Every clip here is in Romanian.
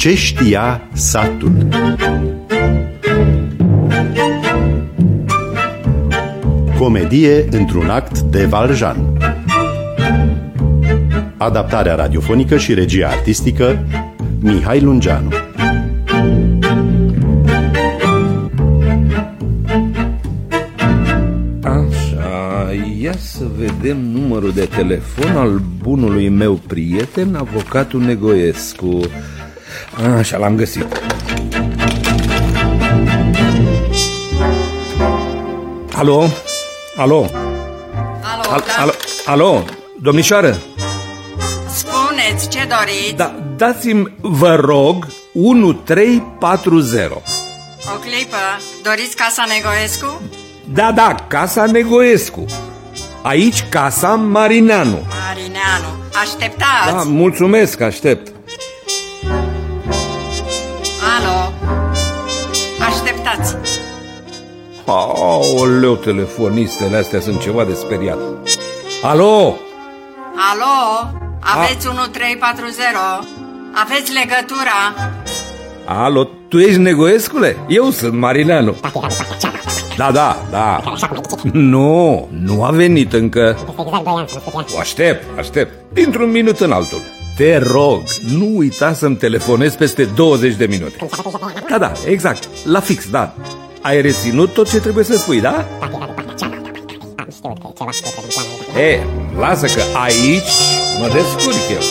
Ce știa satul? Comedie într-un act de Valjean. Adaptarea radiofonică și regia artistică Mihai Lungeanu. Așa, ia să vedem numărul de telefon al bunului meu prieten, avocatul Negoescu. Așa, l-am găsit. Alo? Alo? Alo, domnișoară? Spuneți ce doriți. Da, dați-mi, vă rog, 1340. O clipă, doriți casa Negoescu? Da, casa Negoescu. Aici casa Marineanu. Marineanu, așteptați. Da, mulțumesc, aștept. Alo, așteptați. Aoleu, telefonistele astea sunt ceva de speriat. Alo? Alo, aveți 1340. Aveți legătura. Alo, tu ești Negoescule? Eu sunt Marineanu. Da. Nu a venit încă. O aștept. Dintr-un minut în altul. Te rog, nu uita să-mi telefonezi peste 20 de minute. Da, exact, la fix, da. Ai reținut tot ce trebuie să spui, da? Lasă că aici mă descurc eu.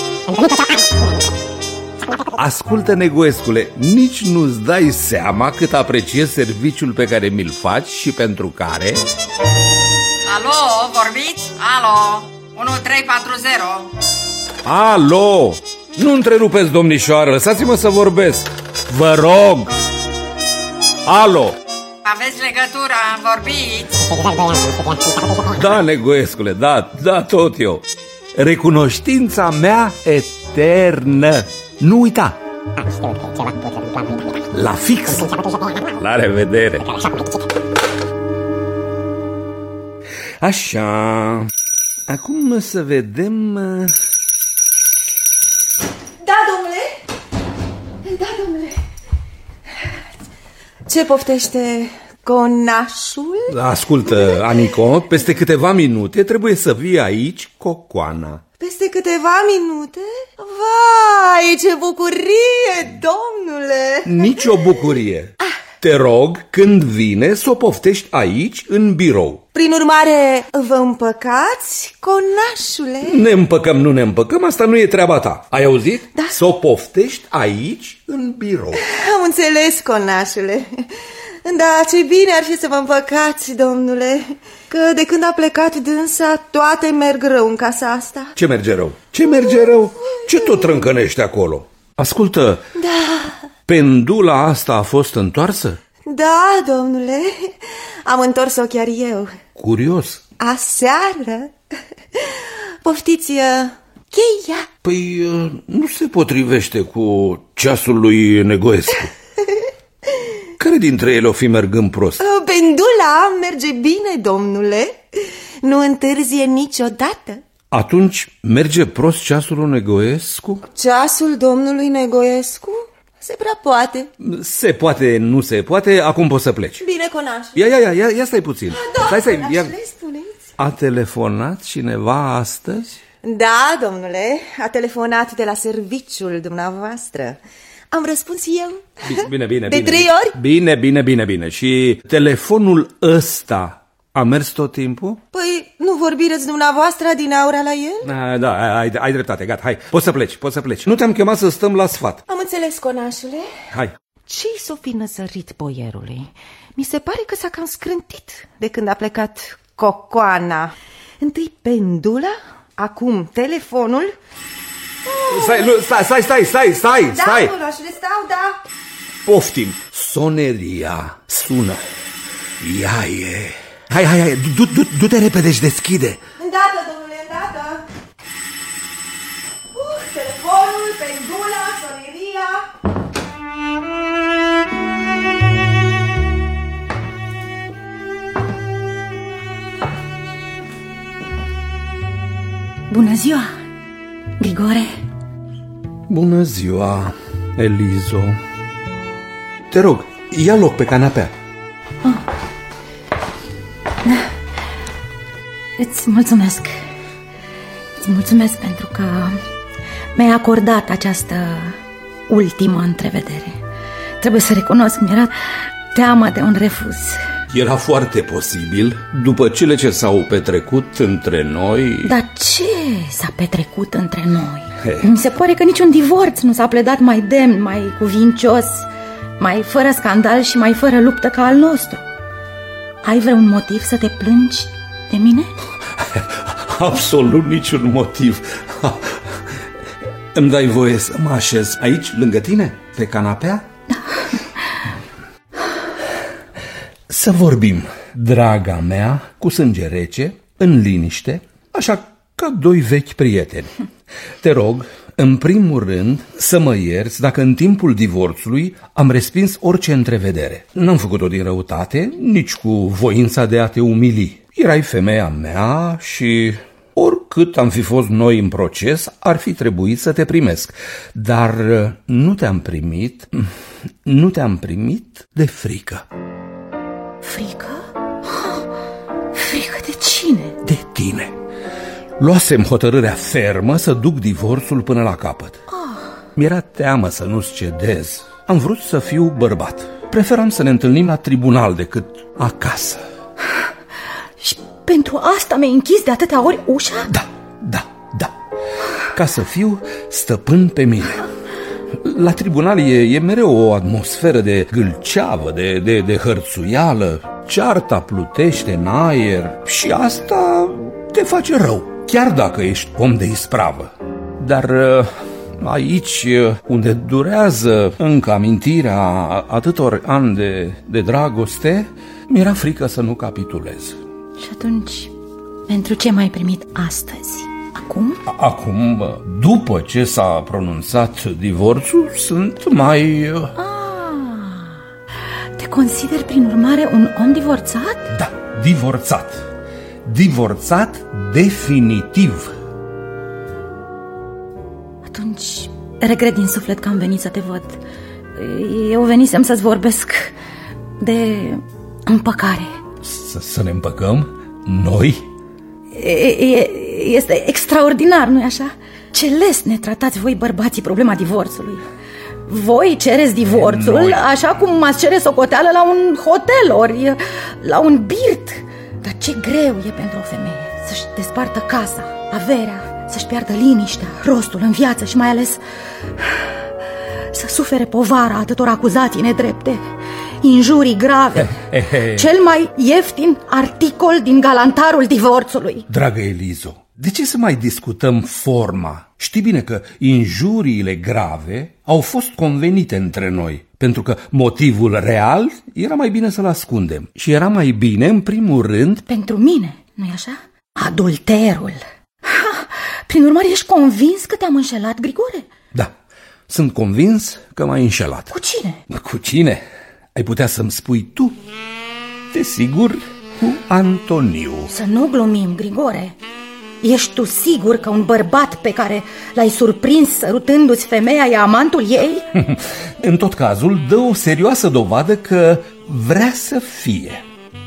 Ascultă, Negoescule, nici nu-ți dai seama cât apreciez serviciul pe care mi-l faci și pentru care... Alo, vorbiți? Alo, 1340. Alo, nu întrerupeți, domnișoară, lăsați-mă să vorbesc. Vă rog. Alo. Aveți legătura, vorbiți? Da, Negoescule, da, tot eu. Recunoștința mea eternă. Nu uita. La fix. La revedere. Așa. Acum să vedem... Da, domnule. Ce poftește conașul? Ascultă, Anico, peste câteva minute trebuie să vii aici Cocoana. Peste câteva minute? Vai, ce bucurie, domnule! Nici o bucurie. Te rog, când vine, să o poftești aici, în birou. Prin urmare, vă împăcați, conașule? Ne împăcăm, nu ne împăcăm, asta nu e treaba ta. Ai auzit? Da. Să o poftești aici, în birou. Am înțeles, conașule. Da, ce bine ar fi să vă împăcați, domnule, că de când a plecat dânsa, toate merg rău în casa asta. Ce merge rău? Ce tot trâncănești acolo? Ascultă, Da. Pendula asta a fost întoarsă? Da, domnule, am întors-o chiar eu. Curios. Aseară. Poftiți, cheia. Păi nu se potrivește cu ceasul lui Negoescu. Care dintre ele o fi mergând prost? Pendula merge bine, domnule. Nu întârzie niciodată. Atunci merge prost ceasul lui Negoescu? Ceasul domnului Negoescu? Se prea poate. Se poate, nu se poate, acum poți să pleci. Bine, conaș. Ia stai puțin. Da, Stai, ia. spuneți. A telefonat cineva astăzi? Da, domnule, a telefonat de la serviciul dumneavoastră. Am răspuns eu. Bine. De 3 ori? Bine. Și telefonul ăsta a mers tot timpul? Păi, nu vorbireți dumneavoastră din aura la el? Da, ai dreptate, gata, hai, poți să pleci. Nu te-am chemat să stăm la sfat. Am înțeles, conașule. Hai. Ce-i s-o fi năsărit boierului? Mi se pare că s-a cam scrântit de când a plecat Cocoana. Întâi pendula, acum telefonul. Stai. Da, conașule, stau, da. Poftim. Soneria sună. Ea e. Hai, du-te repede și deschide. Îndată, domnule, îndată. Telefonul, pendula, soneria. Bună ziua, Grigore. Bună ziua. Elizo, te rog, ia loc pe canapea. Îți mulțumesc. Îți mulțumesc pentru că mi-ai acordat această ultimă întrevedere. Trebuie să recunosc, mi-era teamă de un refuz. Era foarte posibil, după cele ce s-au petrecut între noi. Dar ce s-a petrecut între noi? Mi se pare că niciun divorț nu s-a pledat mai demn, mai cuvincios, mai fără scandal și mai fără luptă ca al nostru. Ai vreun motiv să te plângi de mine? Absolut niciun motiv. Îmi dai voie să mă așez aici, lângă tine, pe canapea? Să vorbim, draga mea, cu sânge rece, în liniște, așa ca doi vechi prieteni. Te rog, în primul rând, să mă ierți dacă în timpul divorțului am respins orice întrevedere. N-am făcut-o din răutate, nici cu voința de a te umili. Erai femeia mea și oricât am fi fost noi în proces, ar fi trebuit să te primesc. Dar nu te-am primit de frică. Frică? Frică de cine? De tine. Luasem hotărârea fermă să duc divorțul până la capăt. Mi-era teamă să nu-ți cedez. Am vrut să fiu bărbat. Preferam să ne întâlnim la tribunal decât acasă. Și pentru asta mi-ai închis de atâtea ori ușa? Da. Ca să fiu stăpân pe mine. La tribunal e mereu o atmosferă de gâlceavă, de hărțuială. Cearta plutește în aer și asta te face rău, chiar dacă ești om de ispravă. Dar aici, unde durează încă amintirea atâtor ani de dragoste, mi-era frică să nu capitulez. Și atunci, pentru ce m-ai primit astăzi? Acum? Acum, după ce s-a pronunțat divorțul, sunt mai... Te consideri prin urmare un om divorțat? Da, divorțat. Divorțat definitiv. Atunci, regret din suflet că am venit să te văd. Eu venisem să-ți vorbesc de împăcare. Să ne împăcăm? Noi? Este extraordinar, nu-i așa? Ce lesne tratați voi bărbații problema divorțului. Voi cereți divorțul noi, așa cum m-ați cere socoteală la un hotel ori la un birt. Dar ce greu e pentru o femeie să-și despartă casa, averea, să-și piardă liniștea, rostul în viață și mai ales să sufere povara atâtor acuzații nedrepte, injurii grave. Cel mai ieftin articol din galantarul divorțului. Dragă Elizo, de ce să mai discutăm forma? Știi bine că injuriile grave au fost convenite între noi, pentru că motivul real era mai bine să-l ascundem. Și era mai bine, în primul rând... Pentru mine, nu-i așa? Adulterul. Prin urmare, ești convins că te-am înșelat, Grigore? Da, sunt convins că m-ai înșelat. Cu cine? Cu cine? Ai putea să-mi spui tu? Desigur, cu Antoniu. Să nu glumim, Grigore. Ești tu sigur că un bărbat pe care l-ai surprins sărutându-ți femeia e amantul ei? În tot cazul, dă o serioasă dovadă că vrea să fie.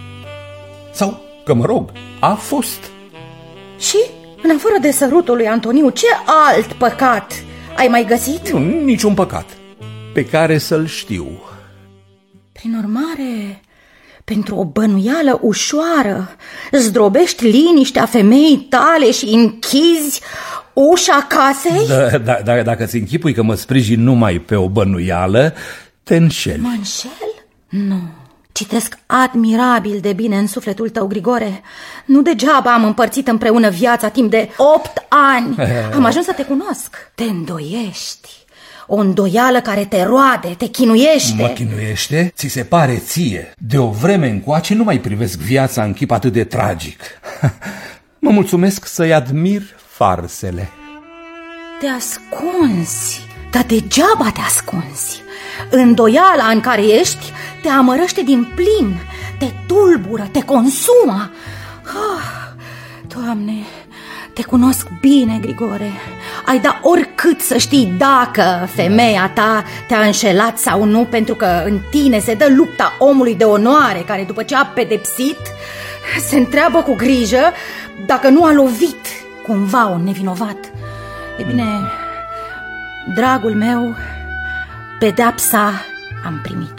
Sau că, mă rog, a fost. Și, în afară de sărutul lui Antoniu, ce alt păcat ai mai găsit? Nu, niciun păcat pe care să-l știu. Prin urmare, pentru o bănuială ușoară, zdrobești liniștea femeii tale și închizi ușa casei? Da, dacă ți închipui că mă sprijin numai pe o bănuială, te înșeli. Mă înșel? Nu. Citesc admirabil de bine în sufletul tău, Grigore. Nu degeaba am împărțit împreună viața timp de 8 ani. Am ajuns să te cunosc. Te îndoiești. O îndoială care te roade, te chinuiește. Mă chinuiește? Ți se pare ție? De o vreme încoace nu mai privesc viața în chip atât de tragic. Mă mulțumesc să-i admir farsele. Te ascunzi, dar degeaba te ascunzi. Îndoiala în care ești te amărăște din plin, te tulbură, te consumă. Doamne, te cunosc bine, Grigore. ai da oricât să știi dacă femeia ta te-a înșelat sau nu, pentru că în tine se dă lupta omului de onoare, care după ce a pedepsit se întreabă cu grijă dacă nu a lovit cumva un nevinovat. E bine, dragul meu, pedeapsa am primit-o.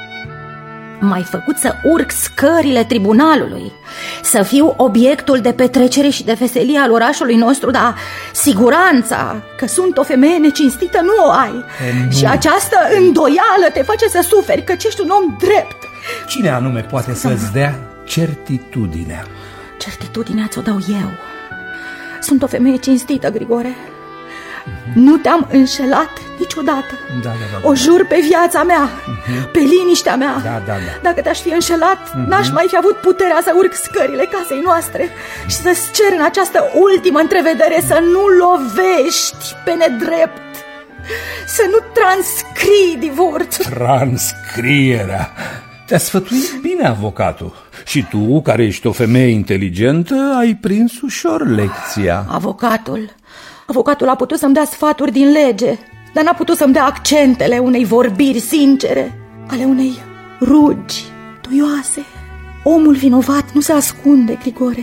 M-ai făcut să urc scările tribunalului, să fiu obiectul de petrecere și de veselie al orașului nostru, dar siguranța că sunt o femeie necinstită nu o ai. Și această îndoială te face să suferi, căci ești un om drept. Cine anume poate să-ți dea certitudinea? Certitudinea ți-o dau eu. Sunt o femeie cinstită, Grigore. Nu te-am înșelat niciodată. Da. O jur pe viața mea, pe liniștea mea. Da. Dacă te-aș fi înșelat, n-aș mai fi avut puterea să urc scările casei noastre și să-ți cer în această ultimă întrevedere să nu lovești pe nedrept, să nu transcrii divorțul. Transcrierea. Te-a sfătuit bine avocatul. Și tu, care ești o femeie inteligentă, ai prins ușor lecția. Avocatul a putut să-mi dea sfaturi din lege, dar n-a putut să-mi dea accentele unei vorbiri sincere, ale unei rugi duioase. Omul vinovat nu se ascunde, Grigore.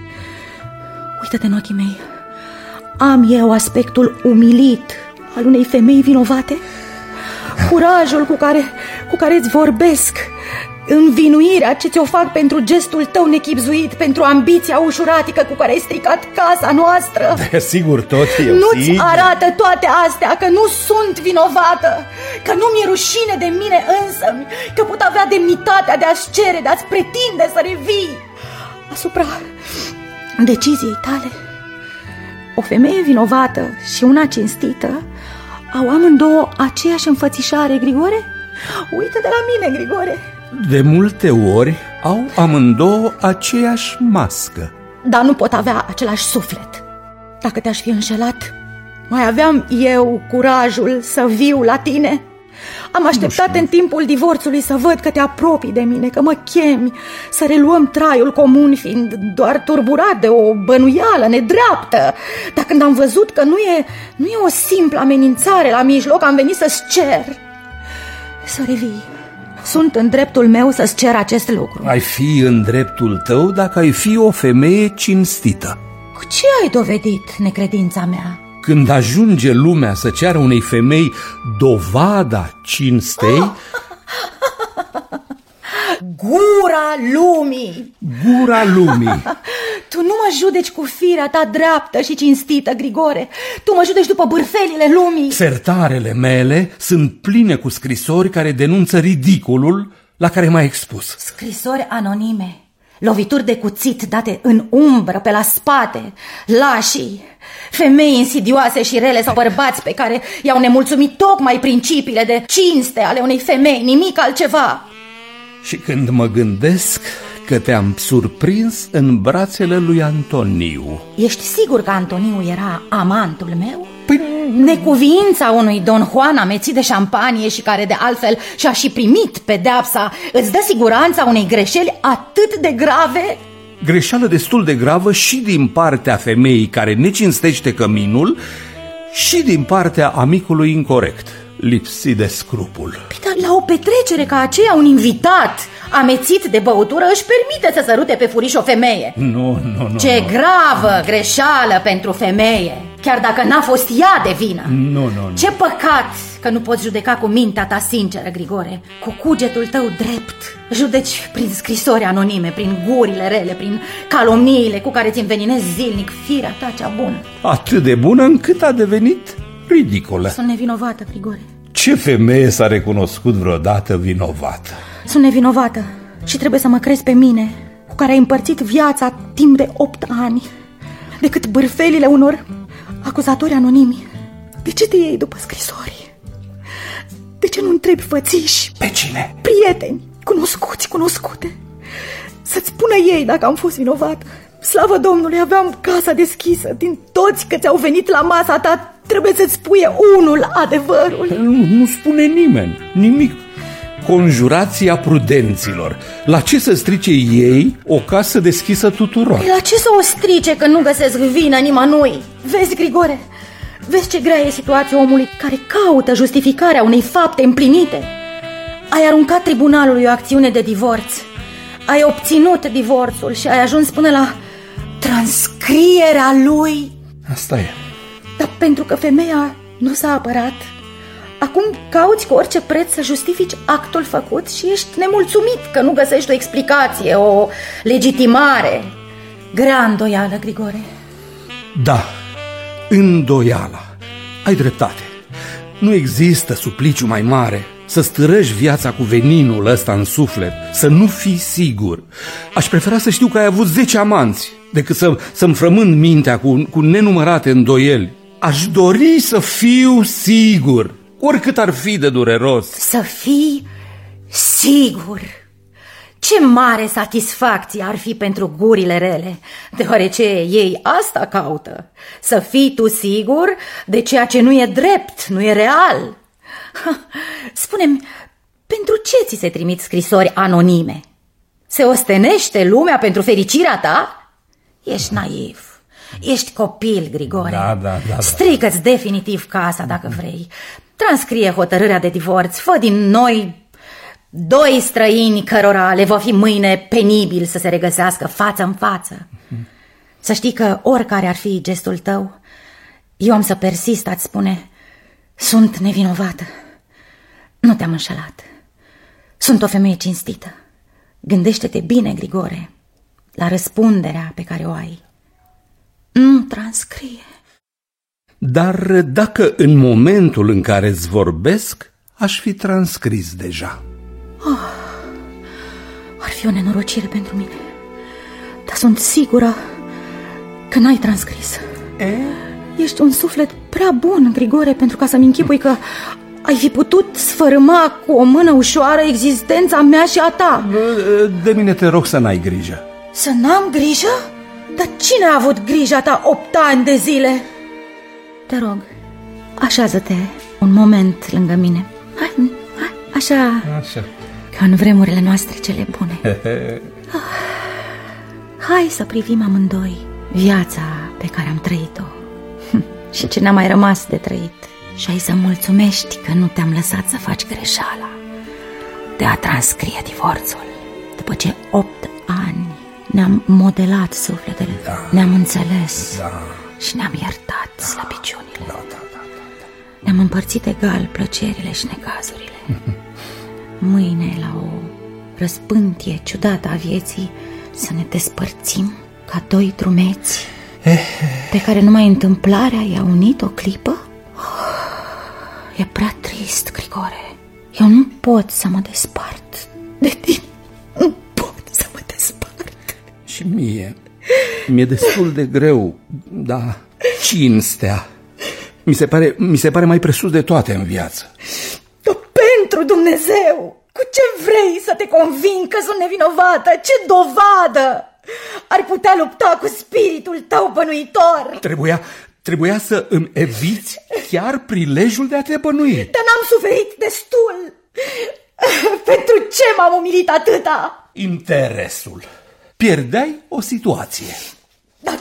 Uită-te în ochii mei. Am eu aspectul umilit al unei femei vinovate? Curajul cu care îți vorbesc, învinuirea ce ți-o fac pentru gestul tău nechibzuit, pentru ambiția ușuratică cu care ai stricat casa noastră. Sigur, tot eu. Nu-ți arată toate astea că nu sunt vinovată, că nu mi-e rușine de mine însămi, că pot avea demnitatea de a-ți cere, de a-ți pretinde să revii asupra deciziei tale? O femeie vinovată și una cinstită au amândouă aceeași înfățișare, Grigore? Uită de la mine, Grigore. De multe ori au amândouă aceeași mască. Dar nu pot avea același suflet. Dacă te-aș fi înșelat, mai aveam eu curajul să viu la tine? Am așteptat în timpul divorțului să văd că te apropii de mine, că mă chemi să reluăm traiul comun, fiind doar turburat de o bănuială nedreaptă. Dar când am văzut că nu e o simplă amenințare la mijloc, am venit să-ți cer să revii. Sunt în dreptul meu să-ți cer acest lucru. Ai fi în dreptul tău dacă ai fi o femeie cinstită. Cu ce ai dovedit necredința mea? Când ajunge lumea să ceară unei femei dovada cinstei... Gura lumii! Gura lumii! Tu nu mă judeci cu firea ta dreaptă și cinstită, Grigore. Tu mă judeci după bârfelile lumii. Sertarele mele sunt pline cu scrisori care denunță ridicolul la care m-ai expus. Scrisori anonime, lovituri de cuțit date în umbră, pe la spate, lașii, femei insidioase și rele sau bărbați pe care i-au nemulțumit tocmai principiile de cinste ale unei femei, nimic altceva. Și când mă gândesc că te-am surprins în brațele lui Antoniu... Ești sigur că Antoniu era amantul meu? Păi... Necuviința unui Don Juan amețit de șampanie și care de altfel și-a și primit pedeapsa îți dă siguranța unei greșeli atât de grave? Greșeală destul de gravă și din partea femeii care necinstește căminul și din partea amicului incorect, lipsit de scrupul. Păi, dar la o petrecere ca aceea un invitat amețit de băutură își permite să sărute pe furiș o femeie. Nu. Ce gravă greșeală pentru femeie, chiar dacă n-a fost ea de vină. Nu. Ce păcat că nu poți judeca cu mintea ta sinceră, Grigore. Cu cugetul tău drept judeci prin scrisori anonime, prin gurile rele, prin calomniile cu care ți înveninezi zilnic firea ta cea bună. Atât de bună încât a devenit ridicolă. Sunt nevinovată, Grigore. Ce femeie s-a recunoscut vreodată vinovată? Sunt nevinovată și trebuie să mă crezi pe mine, cu care ai împărțit viața timp de 8 ani, decât bârfelile unor acuzatori anonimi. De ce te iei după scrisori? De ce nu întrebi fățiși? Pe cine? Prieteni, cunoscute, să-ți spună ei dacă am fost vinovată. Slavă Domnului, aveam casa deschisă. Din toți că ți-au venit la masa ta, trebuie să-ți spuie unul adevărul. Nu spune nimeni, nimic. Conjurația prudenților. La ce să strice ei o casă deschisă tuturor? La ce să o strice că nu găsesc vină nimănui? Vezi, Grigore, Vezi ce grea e situația omului care caută justificarea unei fapte împlinite. Ai aruncat tribunalului o acțiune de divorț, ai obținut divorțul și ai ajuns până la transcrierea lui. Asta e. Dar pentru că femeia nu s-a apărat, acum cauți cu orice preț să justifici actul făcut și ești nemulțumit că nu găsești o explicație, o legitimare. Grea îndoială, Grigore. Da, îndoiala. Ai dreptate. Nu există supliciu mai mare să stârăși viața cu veninul ăsta în suflet, să nu fii sigur. Aș prefera să știu că ai avut 10 amanți decât să-mi frământ mintea cu nenumărate îndoieli. Aș dori să fiu sigur, oricât ar fi de dureros. Să fii sigur. Ce mare satisfacție ar fi pentru gurile rele, deoarece ei asta caută. Să fii tu sigur de ceea ce nu e drept, nu e real. Spune-mi, pentru ce ți se trimit scrisori anonime? Se ostenește lumea pentru fericirea ta? Ești naiv, ești copil, Grigore. Da. Strică-ți definitiv casa dacă vrei. Transcrie hotărârea de divorț, fă din noi 2 străini cărora le va fi mâine penibil să se regăsească față în față. Să știi că oricare ar fi gestul tău, eu am să persist a-ți spune: sunt nevinovată. Nu te-am înșelat. Sunt o femeie cinstită. Gândește-te bine, Grigore, la răspunderea pe care o ai. Nu transcrie. Dar dacă în momentul în care îți vorbesc aș fi transcris deja? Ar fi o nenorocire pentru mine, dar sunt sigură că n-ai transcris. Ești un suflet prea bun, Grigore, pentru ca să-mi închipui că ai fi putut sfărâma cu o mână ușoară existența mea și a ta. De mine te rog să n-ai grijă. Să n-am grijă? Dar cine a avut grija ta 8 ani de zile? Te rog, așează-te un moment lângă mine. Hai, așa. Ca în vremurile noastre cele bune. Hai să privim amândoi viața pe care am trăit-o și ce ne-a mai rămas de trăit. Și ai să mulțumești că nu te-am lăsat să faci greșeala de a transcrie divorțul. După ce 8 ani ne-am modelat sufletele, ne-am înțeles și ne-am iertat slăbiciunile. Ne-am împărțit egal plăcerile și necazurile. Mâine, la o răspântie ciudată a vieții, să ne despărțim ca 2 drumeți pe care numai întâmplarea i-a unit o clipă? E prea trist, Grigore. Eu nu pot să mă despart de tine. Nu pot să mă despart. Și mie mi-e destul de greu, da, cinstea mi se pare mai presus de toate în viață. Dar pentru Dumnezeu, cu ce vrei să te conving că sunt nevinovată? Ce dovadă ar putea lupta cu spiritul tău bănuitor? Trebuia să îmi eviți chiar prilejul de a te bănui. Dar n-am suferit destul. Pentru ce m-am umilit atâta? Interesul. Pierdeai o situație. Dar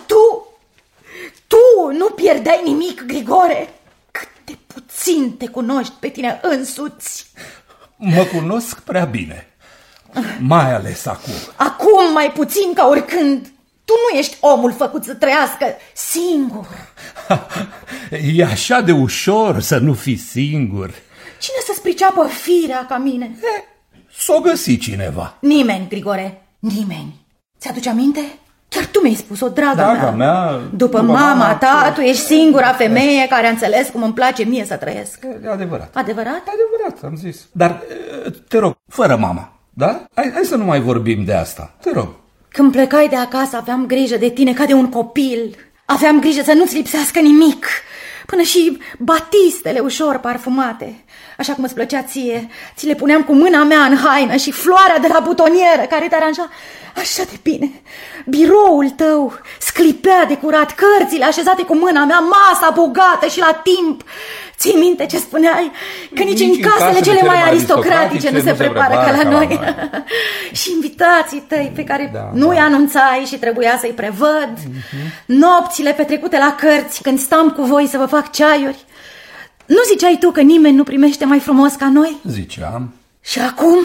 tu nu pierdeai nimic, Grigore. Cât de puțin te cunoști pe tine însuți. Mă cunosc prea bine, mai ales acum. Acum mai puțin ca oricând. Tu nu ești omul făcut să trăiască singur. E așa de ușor să nu fii singur. Cine să-ți priceapă firea ca mine? S-o găsi cineva. Nimeni, Grigore, nimeni. Ți-aduce aminte? Chiar tu mi-ai spus-o, draga mea. După mama ta, tu ești singura femeie care a înțeles cum îmi place mie să trăiesc. E adevărat. Adevărat? Adevărat, am zis. Dar, te rog, fără mama, da? Hai să nu mai vorbim de asta, te rog. Când plecai de acasă aveam grijă de tine ca de un copil. Aveam grijă să nu-ți lipsească nimic, până și batistele ușor parfumate. Așa cum îți plăcea ție, ți le puneam cu mâna mea în haină și floarea de la butonieră care te aranja așa de bine. Biroul tău sclipea de curat, cărțile așezate cu mâna mea, masa bogată și la timp. Ții minte ce spuneai? Că nici în casele cele mai aristocratice nu se prepară ca la noi. Și invitații tăi pe care nu-i anunțai și trebuia să-i prevăd. Nopțile petrecute la cărți când stam cu voi să vă fac ceaiuri. Nu ziceai tu că nimeni nu primește mai frumos ca noi? Ziceam. Și acum,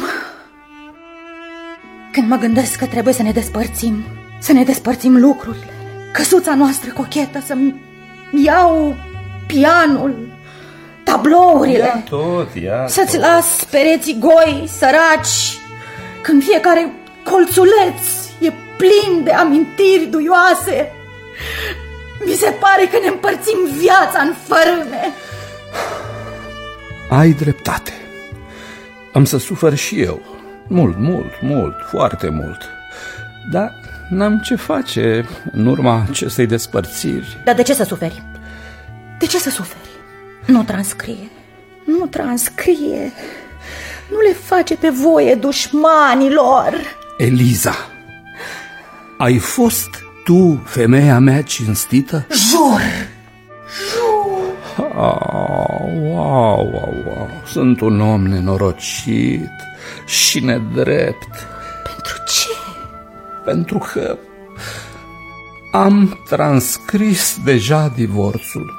când mă gândesc că trebuie să ne despărțim lucrurile, căsuța noastră cochetă, să-mi iau pianul, tablourile, să-ți las pereții goi, săraci, când fiecare colțuleț e plin de amintiri duioase, mi se pare că ne împărțim viața în fărâme. Ai dreptate. Am să sufăr și eu. Mult, foarte mult. Dar n-am ce face în urma acestei despărțiri. Dar de ce să suferi? De ce să suferi? Nu transcrie. Nu le face pe voie dușmanilor. Eliza, ai fost tu femeia mea cinstită? Jur. Wow. Sunt un om nenorocit și nedrept. Pentru ce? Pentru că am transcris deja divorțul.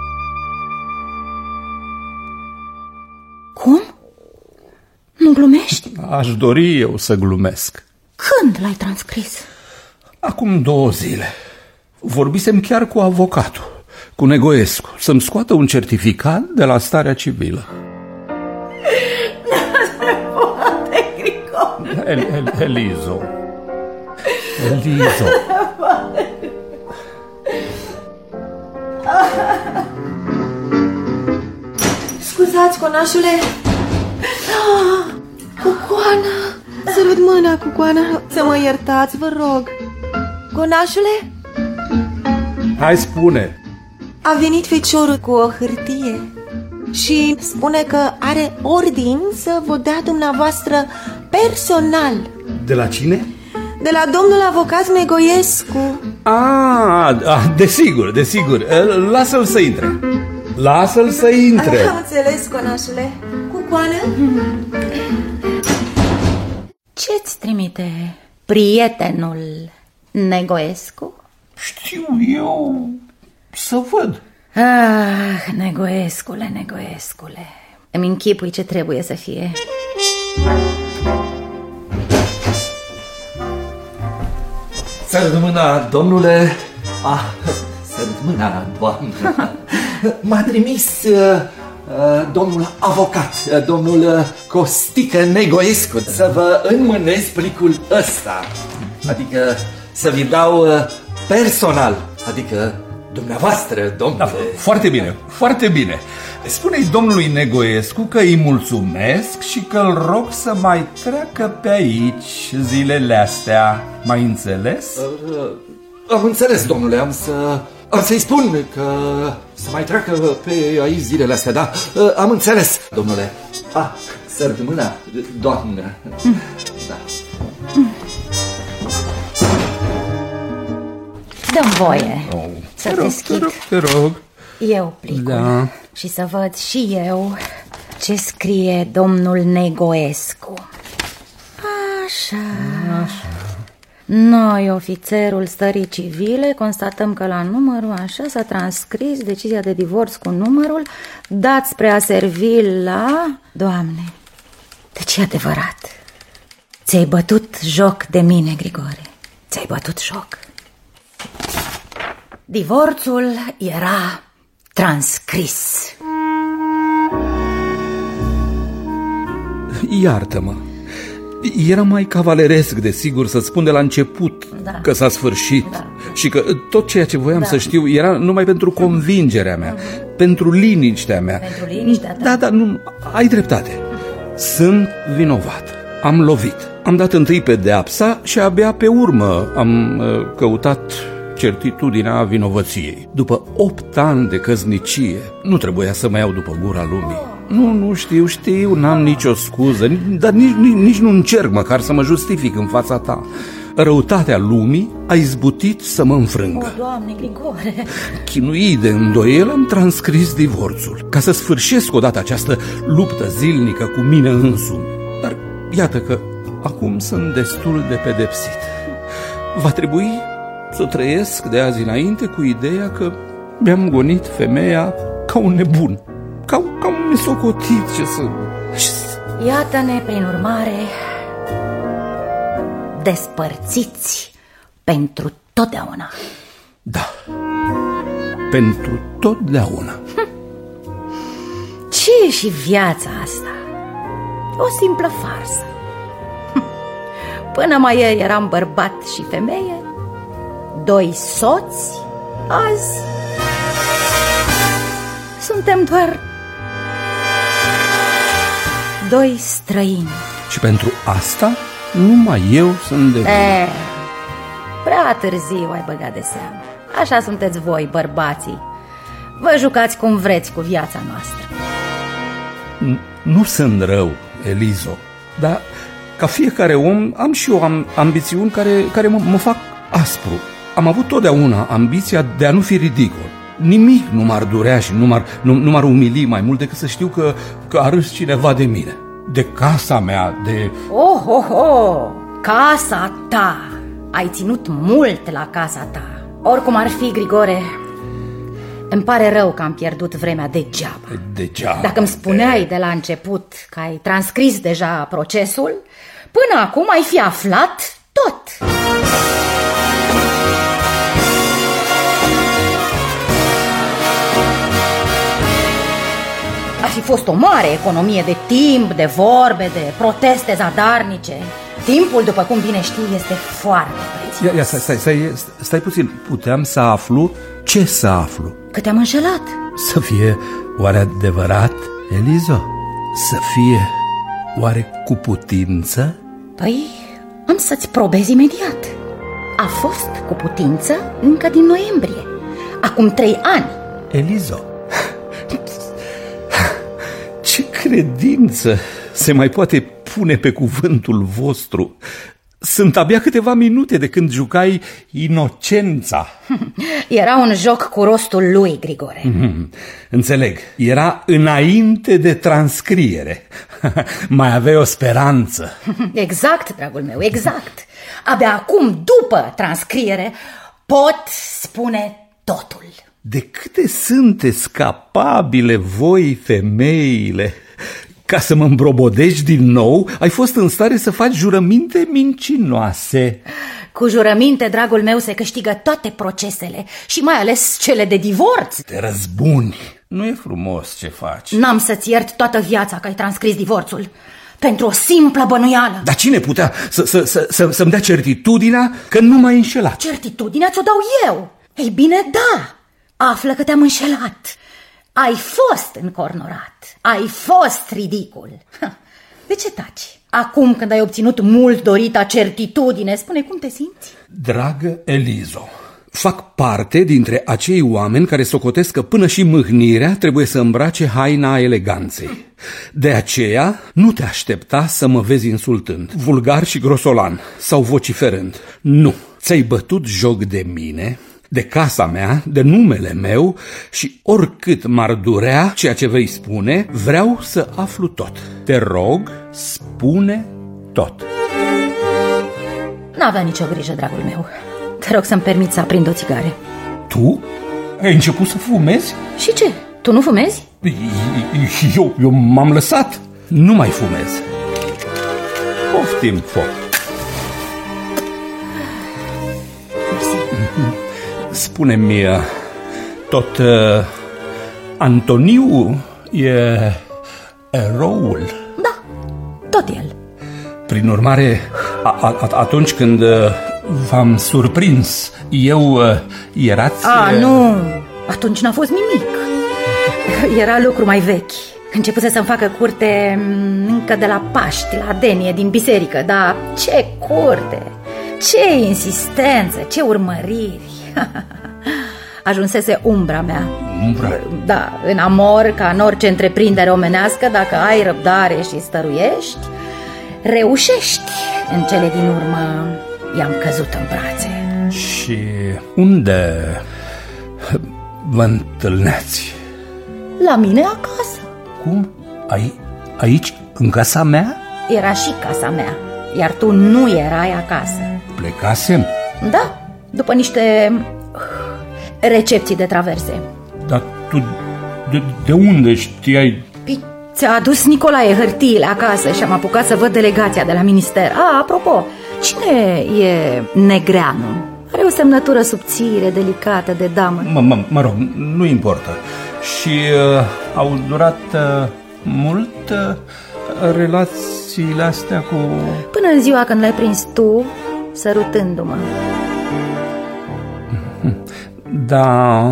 Cum? Nu glumești? Aș dori eu să glumesc. Când l-ai transcris? Acum 2 zile. Vorbisem chiar cu avocatul, cu Negoescu, să-mi scoată un certificat de la starea civilă. Elizo. Scuzați, conașule. Cucoana. Sărut mâna, Cucoana. Să mă iertați, vă rog. Conașule? Hai, spune. A venit feciorul cu o hârtie și spune că are ordin să vă dea dumneavoastră personal. De la cine? De la domnul avocat Negoescu. Desigur. Lasă-l să intre. Am înțeles, conașule. Cucoană? Ce-ți trimite prietenul Negoescu? Știu eu să văd. Negoescule. Îmi închipui ce trebuie să fie. Sărut mâna, domnule. Sărut mâna, doamnă. M-a trimis domnul avocat, domnul Costică Negoescu, să vă înmânez plicul ăsta. Adică să vi dau personal, adică dumneavoastră, domnule. Foarte bine. Spune-i domnului Negoescu că îi mulțumesc și că îl rog să mai treacă pe aici zilele astea. M-ai înțeles? Am înțeles, domnule, am să-i spun că să mai treacă pe aici zilele astea, da? Am înțeles, domnule. Sărut mâna, doamnă. Da. Dă-mi voie să deschid. Te rog. Eu plicul și să văd și eu ce scrie domnul Negoescu. Așa. Noi, ofițerul stării civile, constatăm că la numărul așa s-a transcris decizia de divorț cu numărul dat spre a servi la... Doamne, deci e adevărat. Ți-ai bătut joc de mine, Grigore. Ți-ai bătut joc. Divorțul era transcris. Iartă-mă. Era mai cavaleresc, desigur, să spun de la început că s-a sfârșit și că tot ceea ce voiam să știu era numai pentru convingerea mea, pentru liniștea mea. Pentru liniștea ta? Da, nu, ai dreptate. Sunt vinovat. Am lovit. Am dat întâi pedeapsa și abia pe urmă am căutat certitudinea vinovăției. După 8 ani de căsnicie, nu trebuia să mă iau după gura lumii. Nu, știu, n-am nicio scuză, dar nici nu încerc măcar să mă justific în fața ta. răutatea lumii a izbutit să mă înfrângă. O, Doamne, Grigore! Chinuit de îndoiel, am transcris divorțul, ca să sfârșesc odată această luptă zilnică cu mine însumi. Dar iată că acum sunt destul de pedepsit. Va trebui să trăiesc de azi înainte cu ideea că mi-am gonit femeia ca un nebun, ca un nesocotit, ce să... Iată-ne, prin urmare, despărțiți pentru totdeauna. Da, pentru totdeauna. Ce e și viața asta? O simplă farsă. Până mai ieri eram bărbat și femeie, doi soți, azi suntem doar doi străini. Și pentru asta numai eu sunt de vină. Prea târziu ai băgat de seamă. Așa sunteți voi, bărbații. Vă jucați cum vreți cu viața noastră. Nu sunt rău, Elizo, dar ca fiecare om am și eu ambițiuni care mă fac aspru. Am avut totdeauna ambiția de a nu fi ridicol. Nimic nu m-ar durea și nu m-ar umili mai mult decât să știu că a râs cineva de mine, de casa mea, de... Casa ta. Ai ținut mult la casa ta. Oricum ar fi, Grigore, îmi pare rău că am pierdut vremea degeaba. Dacă îmi spuneai de la început că ai transcris deja procesul, până acum ai fi aflat tot. Ar fi fost o mare economie de timp, de vorbe, de proteste zadarnice. Timpul, după cum bine știi, este foarte prețios. Stai puțin. Puteam să aflu? Ce să aflu? Că te-am înșelat. Să fie oare adevărat, Elizo? Să fie oare cu putință? Păi, am să-ți probez imediat. A fost cu putință încă din noiembrie, acum 3 ani. Elizo, ce credință se mai poate pune pe cuvântul vostru? Sunt abia câteva minute de când jucai inocența. Era un joc cu rostul lui, Grigore. Înțeleg, era înainte de transcriere. Mai aveai o speranță. Exact, dragul meu, exact. Abia acum, după transcriere, pot spune totul. De câte sunteți capabile voi, femeile? Ca să mă îmbrobodești din nou, ai fost în stare să faci jurăminte mincinoase. Cu jurăminte, dragul meu, se câștigă toate procesele și mai ales cele de divorț. Te răzbuni. Nu e frumos ce faci. N-am să-ți iert toată viața că ai transcris divorțul pentru o simplă bănuială. Dar cine putea să-mi dea certitudinea că nu m-ai înșelat? Certitudinea ți-o dau eu. Ei bine, da, află că te-am înșelat. Ai fost încornorat, ai fost ridicul. De ce taci? Acum când ai obținut mult dorita certitudine, spune cum te simți? Dragă Elizo, fac parte dintre acei oameni care socotesc că până și mâhnirea trebuie să îmbrace haina eleganței. De aceea nu te aștepta să mă vezi insultând, vulgar și grosolan sau vociferând. Nu, ți-ai bătut joc de mine, de casa mea, de numele meu și oricât m-ar durea ceea ce vei spune, vreau să aflu tot. Te rog, spune tot. N-avea nicio grijă, dragul meu. Te rog să-mi permiți să aprind o țigare. Tu? Ai început să fumezi? Și ce? Tu nu fumezi? Eu m-am lăsat. Nu mai fumez. Poftim foc. Spune-mi, tot Antoniu e eroul? Da, tot el. Prin urmare, atunci când v-am surprins, erați... Nu, atunci n-a fost nimic. Era lucru mai vechi. Începuse să-mi facă curte încă de la Paști, la Denie din biserică. Dar ce curte, ce insistență, ce urmăriri. Ajunsese umbra mea. Umbra? Da, în amor, ca în orice întreprindere omenească, dacă ai răbdare și stăruiești, reușești în cele din urmă. i-am căzut în brațe. Și unde vă întâlneați? La mine acasă. Cum? Aici, în casa mea? Era și casa mea, iar tu nu erai acasă. Plecasem? Da, după niște recepții de traverse. Dar tu de unde știai? Ți-a adus Nicolae hârtiile acasă și am apucat să văd delegația de la minister. Apropo, cine e Negreanu? Are o semnătură subțire, delicată, de damă. Mă rog, nu importă. Și au durat mult relațiile astea cu... Până în ziua când l-ai prins tu, sărutându-mă. Da,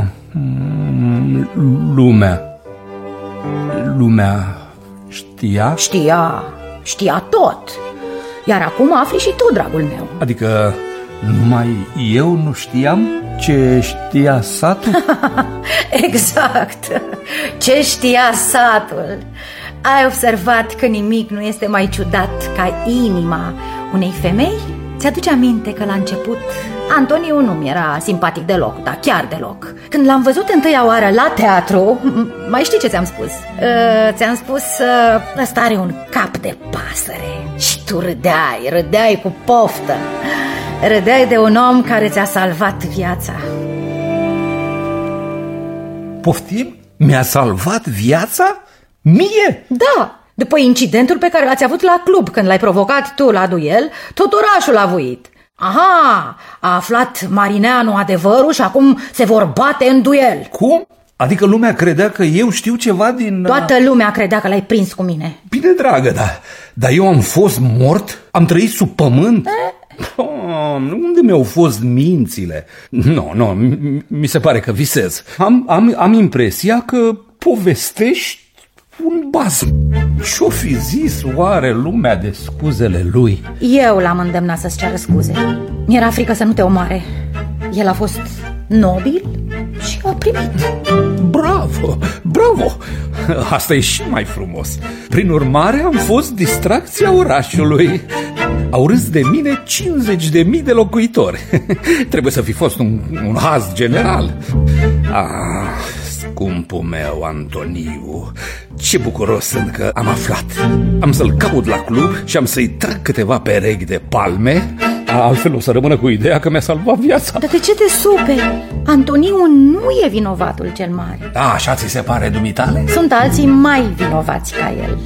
lumea știa? Știa tot. Iar acum afli și tu, dragul meu. Adică numai eu nu știam ce știa satul? Exact. Ce știa satul. Ai observat că nimic nu este mai ciudat ca inima unei femei? Ți-aduce aminte că la început Antoniu nu-mi era simpatic deloc, dar chiar deloc. Când l-am văzut întâia oară la teatru, mai știi ce ți-am spus? Ți-am spus ăsta are un cap de pasăre. Și tu râdeai cu poftă. Râdeai de un om care ți-a salvat viața. Poftim? Mi-a salvat viața? Mie? Da, după incidentul pe care l-ați avut la club când l-ai provocat tu la duel, tot orașul a vuit. Aha, a aflat Marineanu adevărul și acum se vor bate în duel. Cum? Adică lumea credea că eu știu ceva din... Toată lumea credea că l-ai prins cu mine. Bine, dragă, dar eu am fost mort? Am trăit sub pământ? Unde mi-au fost mințile? Nu, mi se pare că visez. Am impresia că povestești un bazm. Ce-o fi zis oare lumea de scuzele lui? Eu l-am îndemnat să-ți ceară scuze. Mi-era frică să nu te omoare. El a fost nobil și a primit. Bravo! Asta e și mai frumos. Prin urmare am fost distracția orașului. Au râs de mine 50.000 de locuitori. Trebuie să fi fost un haz general. Scumpul meu, Antoniu, ce bucuros sunt că am aflat. Am să-l caut la club și am să-i trag câteva perechi de palme. Altfel o să rămână cu ideea că mi-a salvat viața. Dar de ce te superi? Antoniu nu e vinovatul cel mare. Da, așa ți se pare, dumitale? Sunt alții mai vinovați ca el.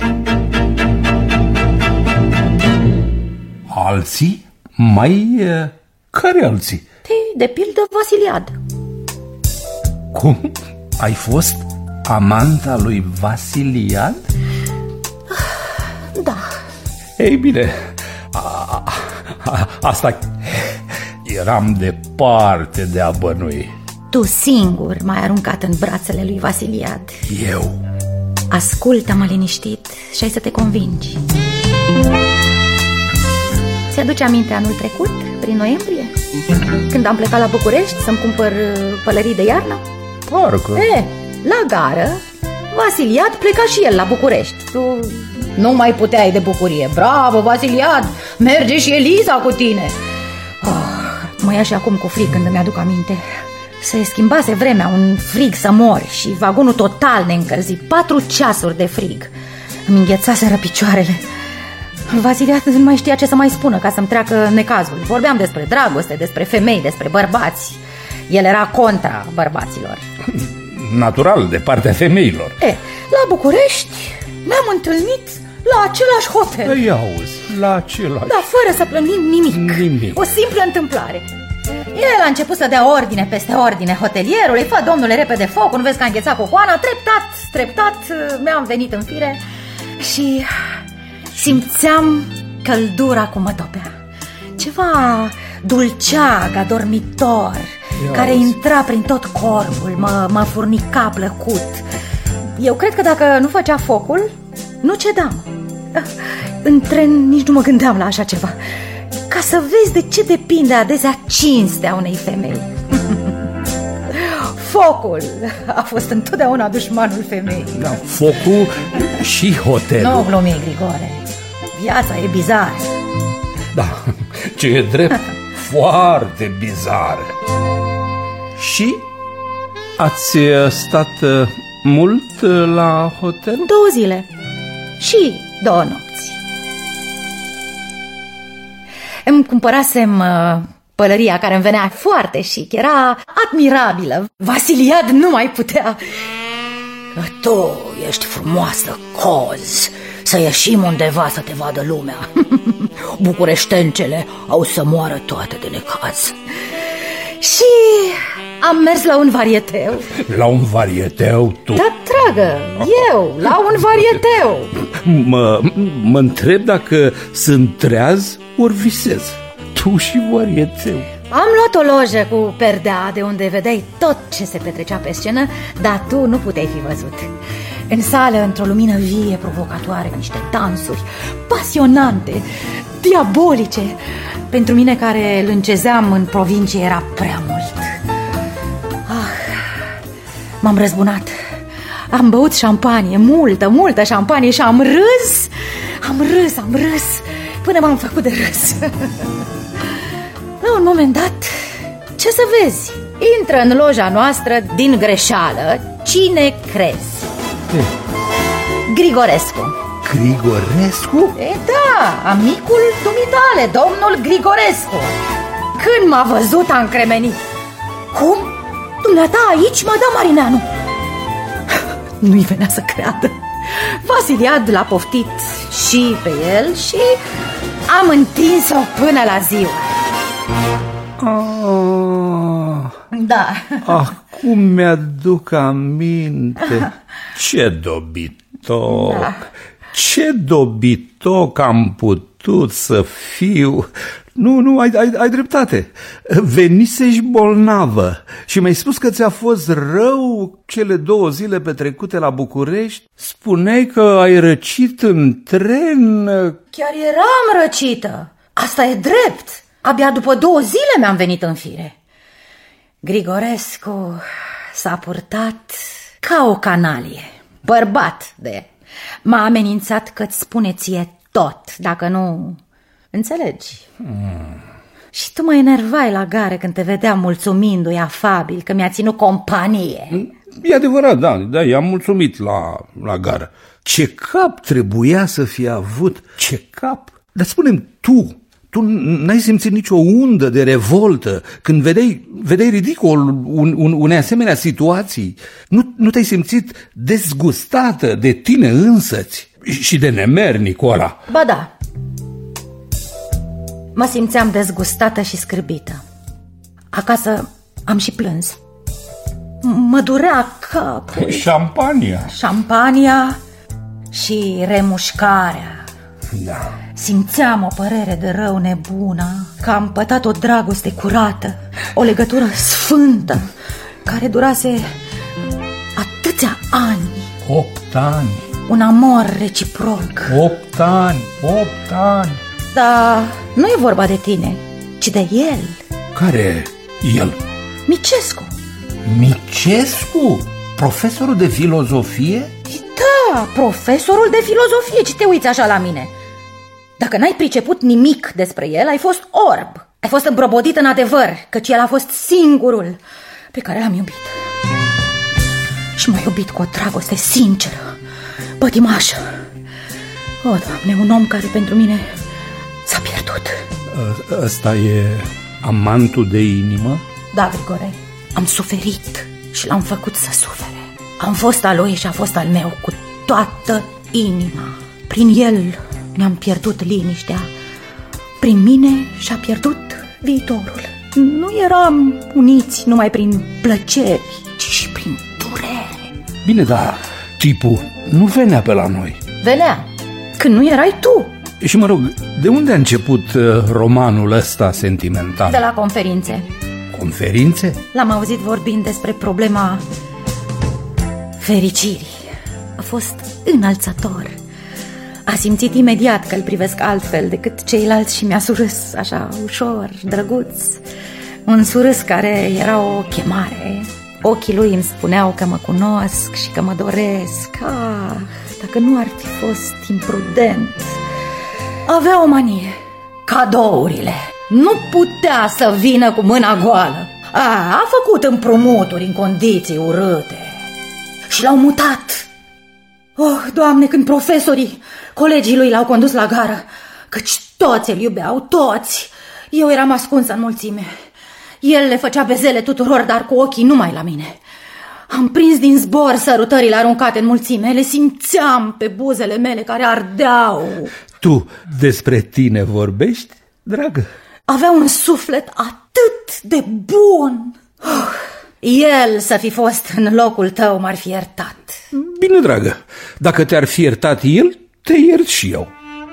Alții? Care alții? De pildă Vasiliad. Cum? Ai fost amanta lui Vasiliad? Da. Ei bine, asta eram departe de a bănui. Tu singur m-ai aruncat în brațele lui Vasiliad. Eu? Ascultă-mă liniștit și ai să te convingi. Ți-aduce aminte anul trecut, prin noiembrie? Când am plecat la București să-mi cumpăr pălării de iarnă? Parcă. La gară, Vasiliad pleca și el la București. Tu nu mai puteai de bucurie. Bravo, Vasiliad, merge și Eliza cu tine. Mă ia și acum cu frig când îmi aduc aminte. Se schimbase vremea, un frig să mori și vagonul total neîncălzit. 4 ceasuri de frig. Îmi înghețaseră picioarele. Vasiliad nu mai știa ce să mai spună ca să-mi treacă necazul. Vorbeam despre dragoste, despre femei, despre bărbați. El era contra bărbaților. Natural, de partea femeilor. La București ne-am întâlnit la același hotel. Îi auzi, la același. Da, fără să plănim nimic. O simplă întâmplare. El a început să dea ordine peste ordine hotelierului. Fă, domnule, repede foc, nu vezi că a înghețat cocoana. Treptat mi-am venit în fire și simțeam căldura cum mă topea. Ceva dulceag, adormitor, care intra prin tot corpul, mă furnica plăcut. Eu cred că dacă nu făcea focul, nu cedam. În tren nici nu mă gândeam la așa ceva. Ca să vezi de ce depinde adesea cinstea unei femei. Focul a fost întotdeauna dușmanul femeii. Da, focul și hotelul. Nu glumi, Grigore. Viața e bizară. Da, ce e drept, foarte bizar. Și ați stat mult la hotel? 2 zile și 2 nopți. Îmi cumpărasem pălăria care îmi venea foarte chic. Era admirabilă. Vasiliad nu mai putea. Tu ești frumoasă, Coz. Să ieșim undeva să te vadă lumea. Bucureștencele au să moară toate de necaz. Și am mers la un varieteu. La un varieteu, tu? Da, dragă, eu, la un varieteu. Mă întreb dacă sunt treaz ori visez. Tu și varieteu. Am luat o lojă cu perdea de unde vedeai tot ce se petrecea pe scenă, dar tu nu puteai fi văzut. În sală, într-o lumină vie, provocatoare, niște dansuri pasionante, diabolice. Pentru mine, care îl încezeam în provincie, era prea mult. M-am răzbunat. Am băut șampanie, multă șampanie și am râs. Am râs până m-am făcut de râs. La un moment dat, ce să vezi? Intră în loja noastră din greșeală. Cine crezi? Grigorescu. Grigorescu? E da, amicul dumitale, domnul Grigorescu. Când m-a văzut, a încremenit. Cum? Dumneata aici, madame Marineanu? Nu-i venea să creadă. Vasiliad l-a poftit și pe el și am întins-o până la ziua. Da. Acum mi-aduc aminte. Ce dobitoc. Da. Ce dobitoc am putut să fiu. Nu, ai dreptate. Venisești bolnavă și mi-ai spus că ți-a fost rău cele 2 zile petrecute la București. Spuneai că ai răcit în tren. Chiar eram răcită. Asta e drept. Abia după 2 zile mi-am venit în fire. Grigorescu s-a purtat ca o canalie. Bărbat de... M-a amenințat că-ți spune ție tot, dacă nu... Înțelegi? Și tu mă enervai la gară când te vedeam mulțumindu-i afabil că mi-a ținut companie. E adevărat, da, i-am mulțumit la gară. Ce cap trebuia să fie avut, ce cap! Dar spune-mi, tu n-ai simțit nicio undă de revoltă când vedeai ridicol unei asemenea situații? Nu te-ai simțit dezgustată de tine însăți și de nemernic, ora? Ba da. Mă simțeam dezgustată și scârbită. Acasă am și plâns. Mă durea capul. Șampania și remușcarea. Da. Simțeam o părere de rău nebună, că am pătat o dragoste curată, o legătură sfântă, care durase atâția ani. 8 ani. Un amor reciproc. 8 ani. Dar nu e vorba de tine, ci de el. Care el? Micescu. Micescu? Profesorul de filozofie? Da, profesorul de filozofie. Ce te uiți așa la mine? Dacă n-ai priceput nimic despre el, ai fost orb. Ai fost îmbrobodit în adevăr, căci el a fost singurul pe care l-am iubit. Și m-a iubit cu o dragoste sinceră, pătimașă. O, Doamne, un om care pentru mine s-a pierdut. Ăsta e amantul de inimă? Da, Grigore, am suferit și l-am făcut să sufere. Am fost al lui și a fost al meu cu toată inima. Prin el mi-am pierdut liniștea. Prin mine și-a pierdut viitorul. Nu eram uniți numai prin plăceri, ci și prin durere. Bine, dar tipul nu venea pe la noi. Venea, când nu erai tu. Și mă rog, de unde a început romanul ăsta sentimental? De la conferințe. Conferințe? L-am auzit vorbind despre problema fericirii. A fost înălțător. A simțit imediat că îl privesc altfel decât ceilalți și mi-a surâs așa ușor, drăguț. Un surâs care era o chemare. Ochii lui îmi spuneau că mă cunosc și că mă doresc. Dacă nu ar fi fost imprudent. Avea o manie. Cadourile. Nu putea să vină cu mâna goală. A făcut împrumuturi în condiții urâte și l-au mutat. Oh, Doamne, când profesorii, colegii lui l-au condus la gară, căci toți îl iubeau, toți. Eu eram ascunsă în mulțime. El le făcea bezele tuturor, dar cu ochii numai la mine. Am prins din zbor sărutările aruncate în mulțime. Le simțeam pe buzele mele care ardeau. Tu despre tine vorbești, dragă? Avea un suflet atât de bun. El să fi fost în locul tău m-ar fi iertat. Bine, dragă, dacă te-ar fi iertat el, te iert și eu.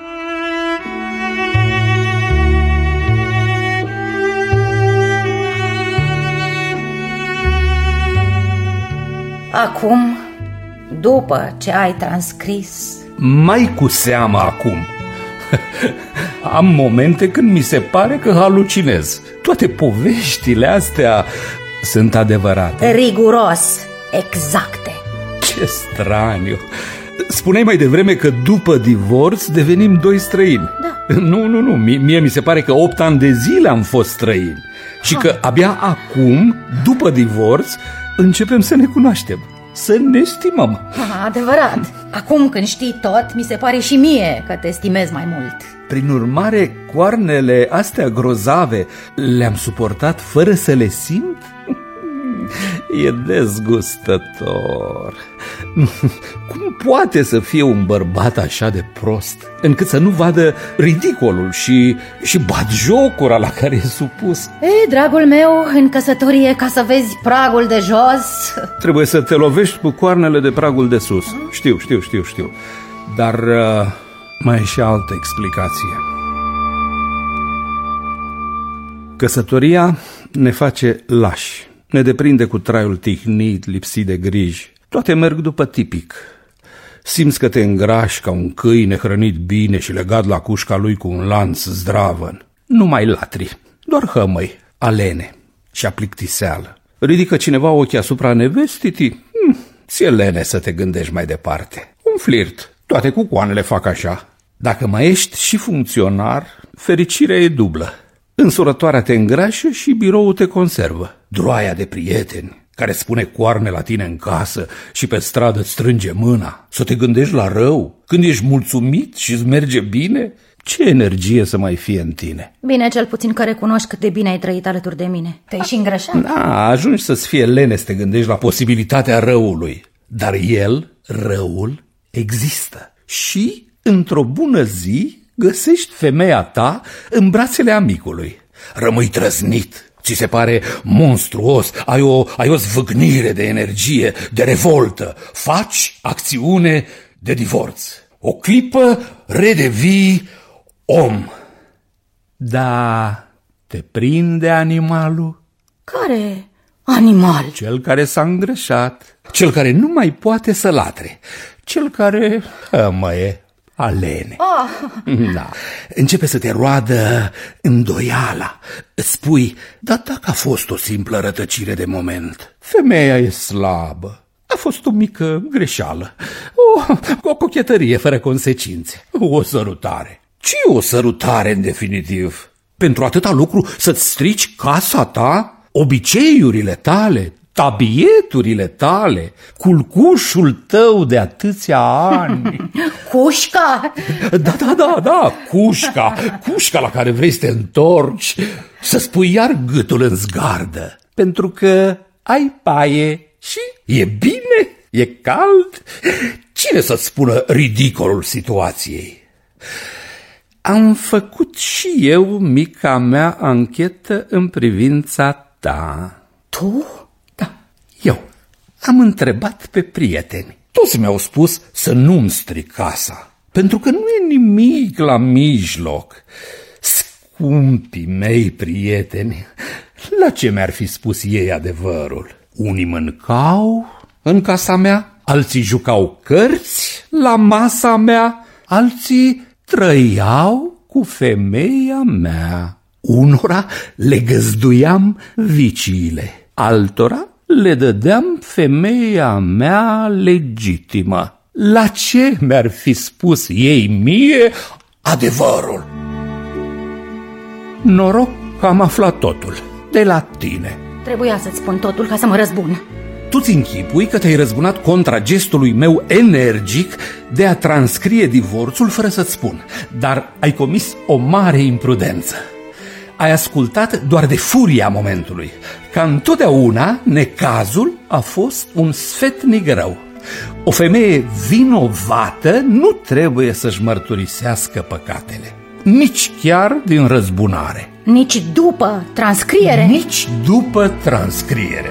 Acum, după ce ai transcris... Mai cu seamă acum. Am momente când mi se pare că halucinez. Toate poveștile astea sunt adevărate. Riguros exacte. Ce straniu. Spuneai mai devreme că după divorț devenim doi străini. Da. Nu, mie mi se pare că 8 ani de zile am fost străini. Și că abia acum, după divorț, începem să ne cunoaștem, să ne stimăm. Adevărat. Acum când știi tot, mi se pare și mie că te stimez mai mult. Prin urmare, coarnele astea grozave le-am suportat fără să le simt? E dezgustător. Cum poate să fie un bărbat așa de prost, încât să nu vadă ridicolul și batjocura la care e supus? Ei, dragul meu, în căsătorie, ca să vezi pragul de jos... Trebuie să te lovești cu coarnele de pragul de sus. Știu. Dar mai e și altă explicație. Căsătoria ne face lași, ne deprinde cu traiul tihnit, lipsit de griji. Toate merg după tipic. Simți că te îngrași ca un câine hrănit bine și legat la cușca lui cu un lanț zdravăn. Nu mai latri, doar hămăi, alene și plictiseală. Ridică cineva ochii asupra nevestitii? Ți-e lene să te gândești mai departe. Un flirt, toate cucoanele fac așa. Dacă mai ești și funcționar, fericirea e dublă. Însurătoarea te îngrașă și biroul te conservă. Droaia de prieteni care spune coarne la tine în casă și pe stradă îți strânge mâna. Să te gândești la rău când ești mulțumit și îți merge bine? Ce energie să mai fie în tine? Bine, cel puțin că recunoști cât de bine ai trăit alături de mine. Te-ai și îngrășat? Da, ajungi să-ți fie lene să te gândești la posibilitatea răului. Dar răul, există. Și într-o bună zi găsești femeia ta în brațele amicului. Rămâi trăznit, ți se pare monstruos, ai o zvâgnire de energie, de revoltă, faci acțiune de divorț. O clipă redevii om. Da, te prinde animalul. Care animal? Cel care s-a îngrășat, cel care nu mai poate să latre, cel care hămăie alene. Da. Începe să te roadă îndoiala. Îți spui, dar dacă a fost o simplă rătăcire de moment, femeia e slabă, a fost o mică greșeală, o cochetărie fără consecințe, o sărutare. Ce o sărutare în definitiv? Pentru atâta lucru să-ți strici casa ta, obiceiurile tale, tabieturile tale, culcușul tău de atâția ani. Cușca? Da, cușca la care vrei să te întorci, să-ți pui iar gâtul în zgardă, pentru că ai paie și e bine, e cald. Cine să-ți spună ridicolul situației? Am făcut și eu mica mea anchetă în privința ta. Tu? Da, eu. Am întrebat pe prieteni. Toți mi-au spus să nu-mi stric casa, pentru că nu e nimic la mijloc. Scumpii mei prieteni, la ce mi-ar fi spus ei adevărul? Unii mâncau în casa mea, alții jucau cărți la masa mea, alții trăiau cu femeia mea. Unora le găzduiam viciile, altora le dădeam femeia mea legitimă. La ce mi-ar fi spus ei mie adevărul? Noroc că am aflat totul de la tine. Trebuia să-ți spun totul ca să mă răzbun. Tu-ți închipui că te-ai răzbunat contra gestului meu energic de a transcrie divorțul fără să-ți spun, dar ai comis o mare imprudență. Ai ascultat doar de furia momentului. Ca întotdeauna, necazul a fost un sfetnic rău. O femeie vinovată nu trebuie să-și mărturisească păcatele, nici chiar din răzbunare. Nici după transcriere? Nici după transcriere.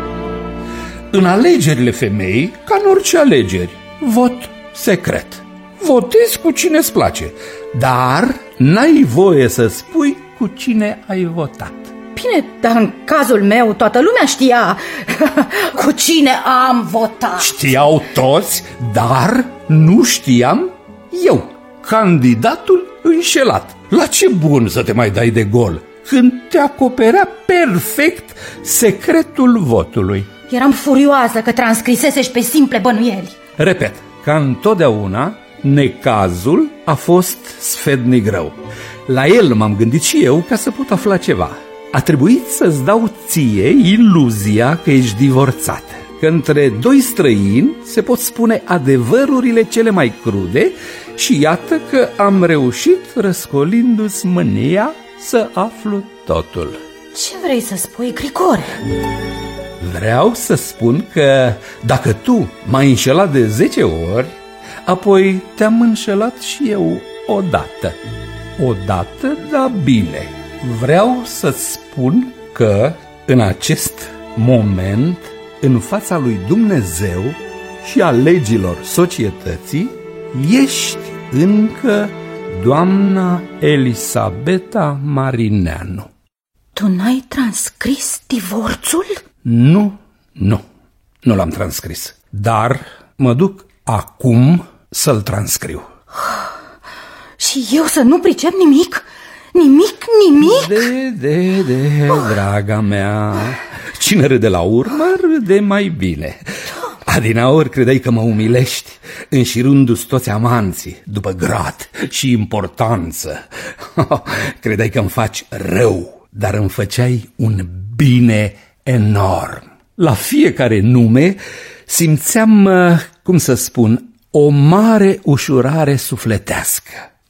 În alegerile femeii, ca în orice alegeri, vot secret. Votezi cu cine îți place, dar n-ai voie să spui cu cine ai votat. Bine, dar în cazul meu toată lumea știa cu cine am votat. Știau toți, dar nu știam eu, candidatul înșelat. La ce bun să te mai dai de gol când te acoperea perfect secretul votului? Eram furioasă că transcrisesești pe simple bănuieli. Repet, ca întotdeauna, necazul a fost sfetnic rău. La el m-am gândit și eu ca să pot afla ceva. A trebuit să-ți dau ție iluzia că ești divorțat, că între doi străini se pot spune adevărurile cele mai crude și iată că am reușit, răscolindu-ți mânia, să aflu totul. Ce vrei să spui, Grigore? Vreau să spun că dacă tu m-ai înșelat de 10 ori, apoi te-am înșelat și eu odată. Odată, dar bine. Vreau să-ți spun că în acest moment, în fața lui Dumnezeu și a legilor societății, ești încă doamna Elisabeta Marineanu. Tu n-ai transcris divorțul? Nu l-am transcris, dar mă duc acum să-l transcriu. Și eu să nu pricep nimic? Draga mea, cine râde la urmă, râde mai bine. Adinaori credeai că mă umilești, înșirându-ți toți amanții, după grad și importanță. Credeai că îmi faci rău, dar îmi făceai un bine enorm. La fiecare nume simțeam, cum să spun, o mare ușurare sufletească.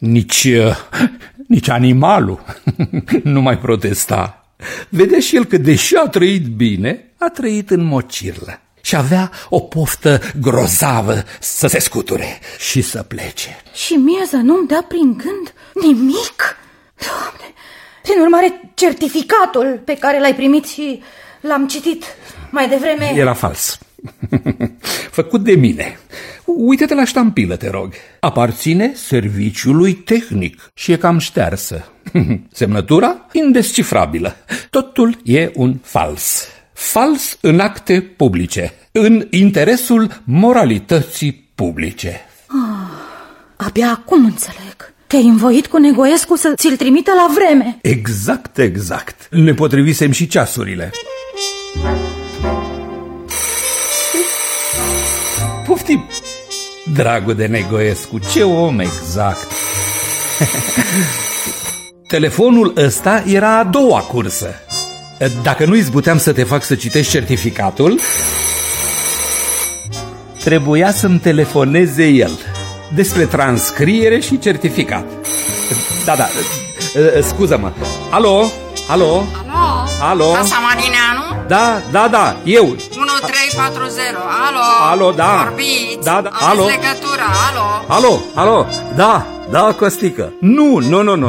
Nici animalul nu mai protesta. Vedea și el că, deși a trăit bine, a trăit în mocirlă și avea o poftă grozavă să se scuture și să plece. Și mie să nu-mi dea prin gând nimic? Doamne, prin urmare, certificatul pe care l-ai primit și l-am citit mai devreme... Era fals. Făcut de mine. Uite-te la ștampilă, te rog. Aparține serviciului tehnic și e cam ștearsă. Semnătura indescifrabilă. Totul e un fals. Fals în acte publice, în interesul moralității publice. Abia acum înțeleg. Te-ai învoit cu Negoescu să ți-l trimită la vreme. Exact. Ne potrivisem și ceasurile. Poftim, dragul de Negoescu, ce om exact. Telefonul ăsta era a doua cursă. Dacă nu izbuteam să te fac să citești certificatul, trebuia să-mi telefoneze el despre transcriere și certificat. Da, scuză-mă. Alo? Casa Marineanu? Da, eu. 1340, Alo, da. Vorbiți, Da, aveți alo. legătura, Alo, da, Costică. Nu,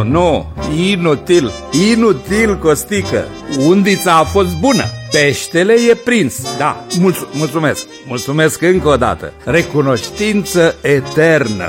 inutil, Costică. Undița a fost bună, peștele e prins, da, mulțumesc încă o dată. Recunoștință eternă.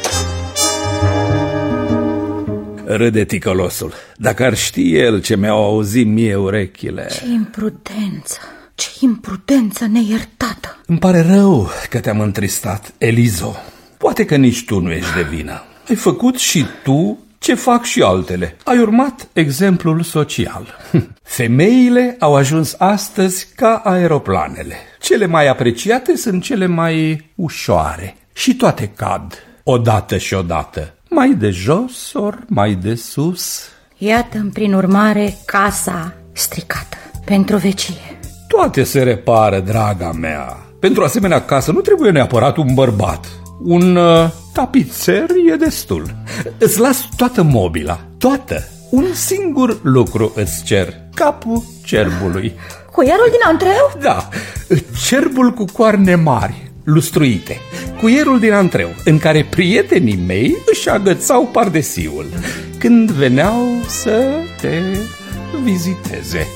Râde ticălosul. Dacă ar ști el ce mi-au auzit mie urechile. Ce imprudență neiertată. Îmi pare rău că te-am întristat, Elizo. Poate că nici tu nu ești de vină. Ai făcut și tu ce fac și altele. Ai urmat exemplul social. Femeile au ajuns astăzi ca aeroplanele. Cele mai apreciate sunt cele mai ușoare. Și toate cad, odată și odată. Mai de jos ori mai de sus. Iată-mi prin urmare casa stricată pentru vecie. Toate se repară, draga mea. Pentru asemenea casă nu trebuie neapărat un bărbat. Un tapițer e destul. Îți las toată mobila, toată. Un singur lucru îți cer: capul cerbului. Cuierul din antreu? Da, cerbul cu coarne mari, lustruite. Cuierul din antreu, în care prietenii mei își agățau pardesiul când veneau să te viziteze.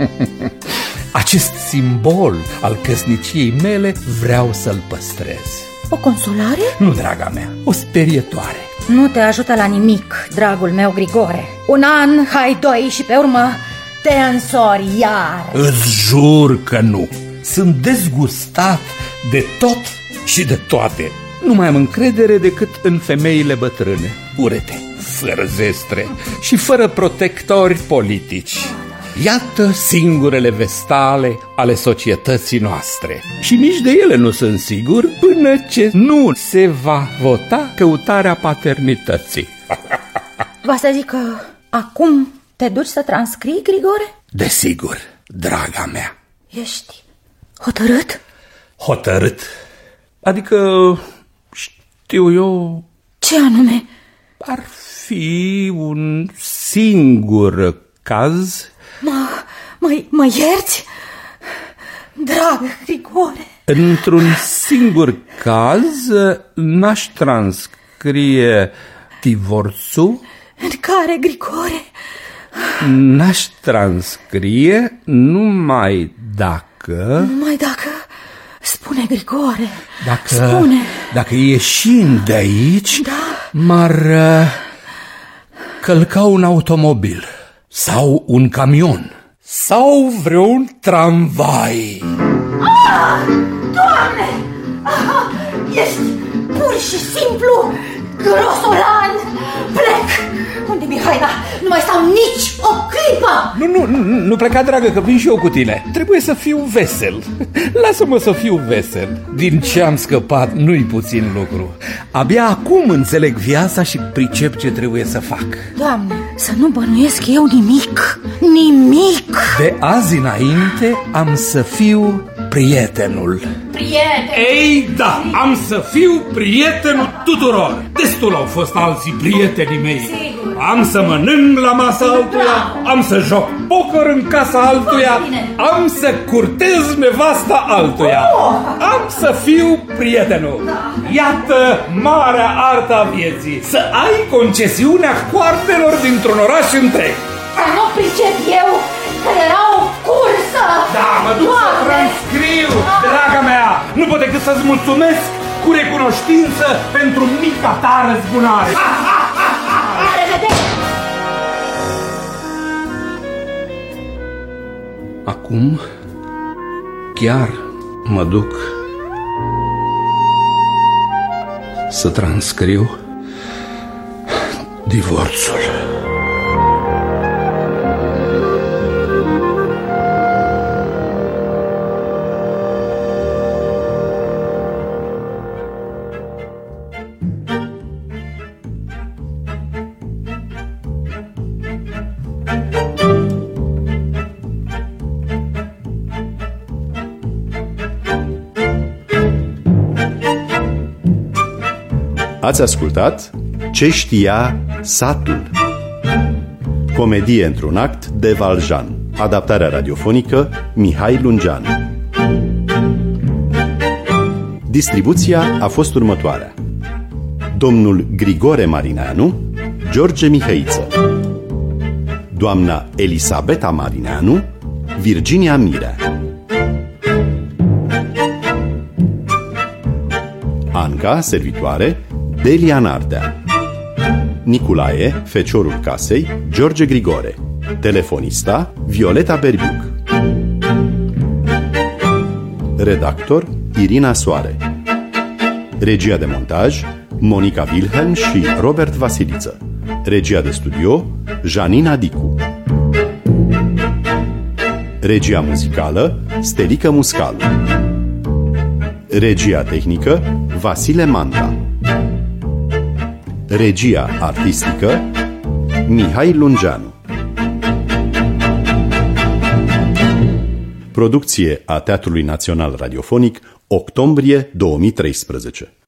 Acest simbol al căsniciei mele vreau să-l păstrez. O consolare? Nu, draga mea, o sperietoare. Nu te ajută la nimic, dragul meu Grigore. Un an, hai doi și pe urmă te însori iar. Îți jur că nu. Sunt dezgustat de tot și de toate. Nu mai am încredere decât în femeile bătrâne, urete, fără zestre și fără protectori politici. Iată singurele vestale ale societății noastre. Și nici de ele nu sunt sigur până ce nu se va vota căutarea paternității. Va să zic că acum te duci să transcrii, Grigore? Desigur, draga mea. Ești hotărât? Hotărât? Adică, știu eu... Ce anume? Ar fi un singur caz... Mă ierți? Dragă Grigore. Într-un singur caz n-aș transcrie divorțul. În care, Grigore? N-aș transcrie numai dacă... Numai dacă... Spune, Grigore, spune. Dacă ieșind de aici, m-ar călca un automobil sau un camion sau vreun tramvai. Doamne! Ești pur și simplu grosolan! Plec! Unde Mihaela? Nu mai stau nici o clipă! Nu pleca, dragă, că vin și eu cu tine. Trebuie să fiu vesel. Lasă-mă să fiu vesel. Din ce am scăpat nu-i puțin lucru. Abia acum înțeleg viața și pricep ce trebuie să fac. Doamne, să nu bănuiesc eu nimic. Nimic! De azi înainte am să fiu prietenul. Prieten! Ei, da, am să fiu prietenul tuturor. Destul au fost alții prietenii mei. Sigur. Am să mănânc la masa altuia, am să joc poker în casa altuia, am să curtez nevasta altuia. Am să fiu prietenul. Iată marea artă a vieții: să ai concesiunea coartelor dintr-un oraș întreg. Să nu pricep eu că era o cursă! Da, mă duc să transcriu, draga mea. Nu pot decât să-ți mulțumesc cu recunoștință pentru mica ta răzbunare. La revedere! Acum chiar mă duc să transcriu divorțul. Ați ascultat Ce știa satul? Comedie într-un act de Valjean. Adaptarea radiofonică Mihai Lungeanu. Distribuția a fost următoarea: domnul Grigore Marineanu, George Mihăiță, doamna Elisabeta Marineanu, Virginia Mirea, Anca, servitoare, Delia Nardea, Niculae, feciorul casei, George Grigore, telefonista, Violeta Berbiuc, redactor, Irina Soare, regia de montaj, Monica Wilhelm și Robert Vasiliță, regia de studio, Janina Dicu, regia muzicală, Stelica Muscalu, regia tehnică, Vasile Manta, regia artistică, Mihai Lungeanu. Producție a Teatrului Național Radiofonic, octombrie 2013.